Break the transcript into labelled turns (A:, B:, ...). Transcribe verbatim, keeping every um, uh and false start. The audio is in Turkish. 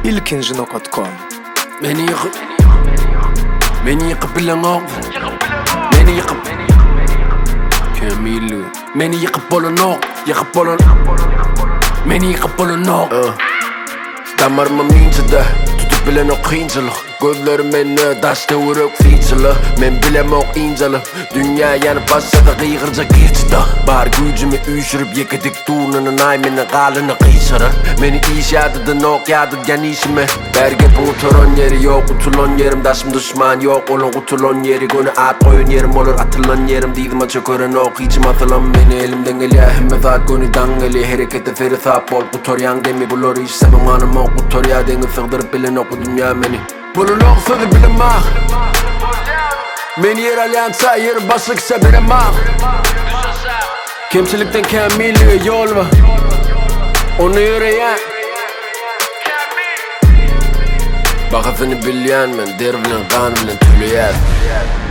A: ilkinci nokta com.
B: Beni yıkıp Beni yıkıp bilen ol. Beni yıkıp Kemilu Beni yıkıp bolun ol. Yıkıp bolun Beni yıkıp bolun ol. Damarıma minçede tutup bilen o kıyınçılık. Gözlerim beni taşta vuruk fiçilik. Men bilem o incelik. Dünya yanıp başladı kıygırca geçti. Bar gücümü üşürüp yekedik tuğununun aymını kalını kıyışırır. Beni iş yadıdın ok yadıdgen işimi. Berge bu toron yeri yok utulon yerim. Daşım düşman yok olun utulon yeri. Gönü at koyun yerim olur atılon yerim. Diydim açı körün ok içim atılan beni elimden geliyor. Hemme zat gönü dangeli harekete feri sap ol. Bu toryan demi bulur iş semen hanım ok. Bu torya deni sığdırıp bilin ok bu dünya beni. Bunun ok sözü bilim ah. Beni yer alyansa yer başlık seberim ah. Kimselikten kemiliyor yol var. Onu yürüyen Bakasını bilyen men der bilen kan bilen tülüyer.